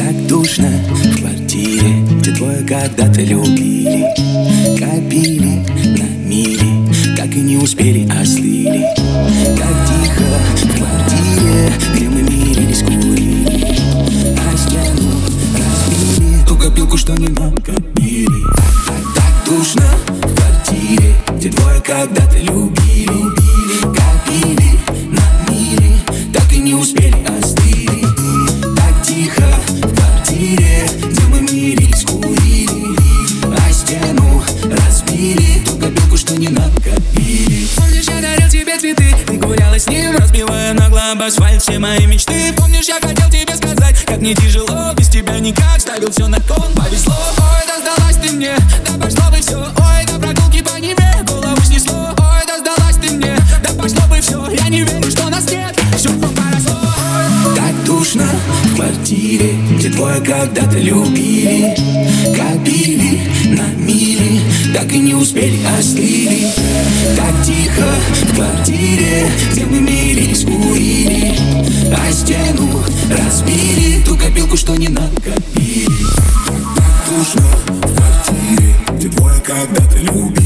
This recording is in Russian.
Так душно в квартире, где двое когда-то любили. Копили на мили, так и не успели, остыли. Так тихо в квартире, где мы мирились, курили. А стену разбили, ту копилку, что не накопили. Так душно в квартире, где двое когда-то любили. Копили на мили, так и не успели, остыли. Так тихо в квартире, где мы мирились, курили. А стену разбили, ту копилку, что не накопили. Помнишь, я дарил тебе цветы, ты гуляла с ним, разбивая нагло об асфальт все мои мечты. Помнишь, я хотел тебе сказать, как мне тяжело, без тебя никак, ставил все на кон, повезло. Ой, да сдалась ты мне, да пошло бы все. Ой, да прогулки по Неве, голову снесло. Ой, да сдалась ты мне, да пошло бы все. Я не верю, что нас нет, все поросло. Так душно в квартире, где двое когда-то любили. Копили на мили, так и не успели, остыли. Так тихо в квартире, где мы мирились, курили. А стену разбили, ту копилку, что не накопили. Так душно в квартире, где двое когда-то любили.